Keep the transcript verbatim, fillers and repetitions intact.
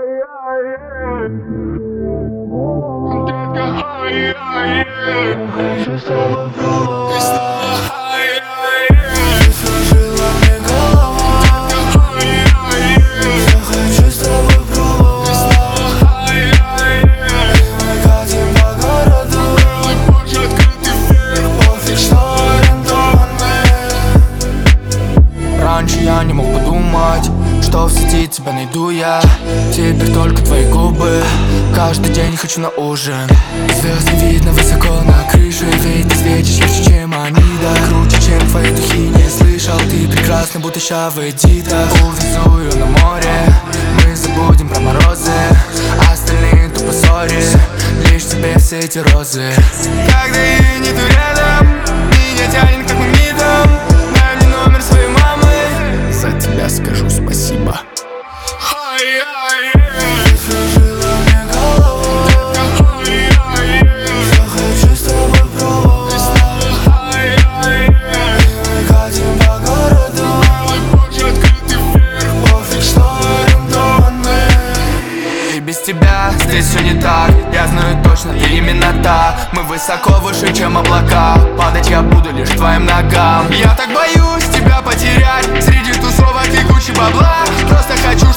Хочу с тобой пробовать. Служила мне голова. Я хочу с тобой пробовать. Мы катим по городу. Пофиг, что арендованный. Раньше я не мог подумать, что в сети тебя найду я. Теперь только твои губы. Каждый день хочу на ужин. Звезды видно высоко на крыше. Ведь ты светишь ярче, чем они, да. Круче, чем твои духи, не слышал. Ты прекрасна, будто ща в эдитах. Увезу ее на море. Мы забудем про морозы. Остальные тупо ссори. Лишь тебе все эти розы. Когда ее нету рядом, меня тянет как магнитом. Дай мне номер своей мамы. За тебя скажу спасибо. Служила мне голова. Я хочу с тобой пробовать. Мы катим по городу. Пофиг, что арендованный. И без тебя здесь все не так. Я знаю точно, ты именно та. Мы высоко выше, чем облака. Падать я буду лишь твоим ногам. Я так боюсь тебя потерять среди тусовок и кучи бабла. Просто хочу,